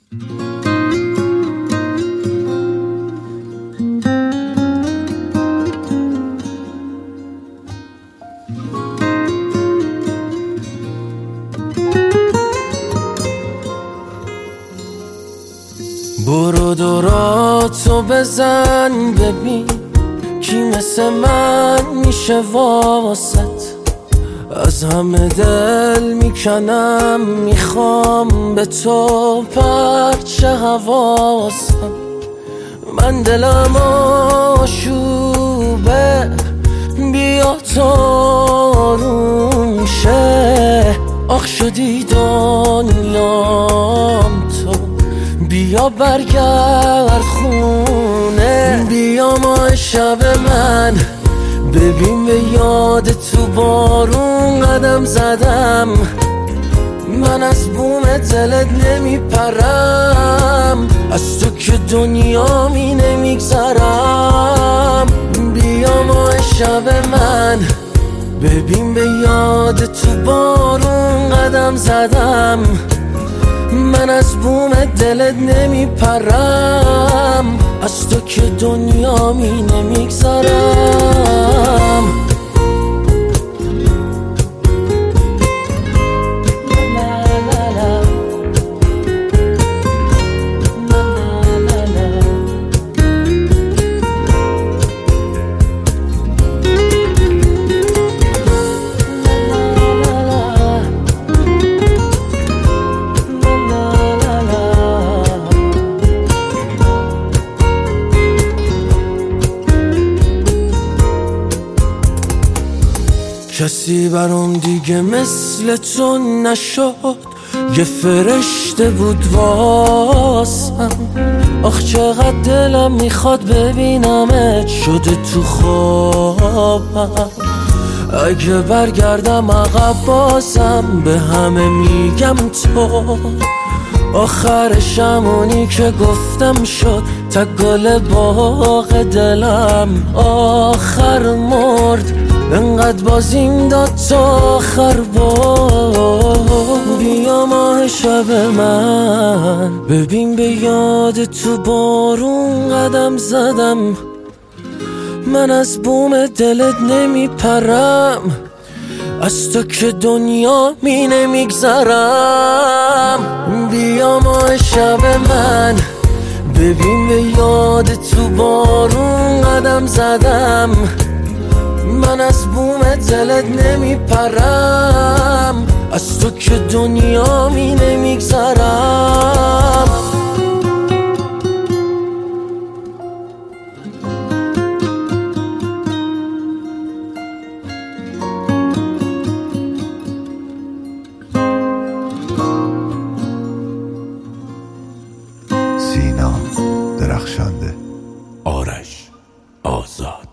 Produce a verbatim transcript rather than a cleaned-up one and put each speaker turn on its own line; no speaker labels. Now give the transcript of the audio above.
برو دوراتو بزن ببین کی مثل من میشه واسط. از همه دل میکنم میخوام به تو پرچه حواسم. من دلم آشوبه بیا تو آروم شه. آخ شدی دنیام تو بیا برگرد خونه. بیا ما شب من ببین به یاد تو بارون قدم زدم. من از بوم دلت نمیپرم از تو که دنیا می نمیگذرم. بیا ما شب من ببین به یاد تو بارون قدم زدم. من از بوم دلت نمیپرم از تو که دنیا می نمیگذرم. کسی برام دیگه مثل تو نشد، یه فرشته بود واسم. آخ چقدر دلم میخواد ببینمت شده تو خوابم. اگه برگردم عقب بازم به همه میگم تو آخرشم اونی که گفتم شد تا گل باغ دلم. آخر مرد انقدر بازیم داد تا آخر بار. بیا ماه شب من ببین به یاد تو بارون قدم زدم. من از بوم دلت نمیپرم از تو که دنیا می نمیگذرم. بیا ماه شب من ببین به یاد تو بارون قدم زدم. من از بوم دلت نمیپرم از تو که دنیا می نمیگذرم.
سینا درخشنده،
آرش آزاد.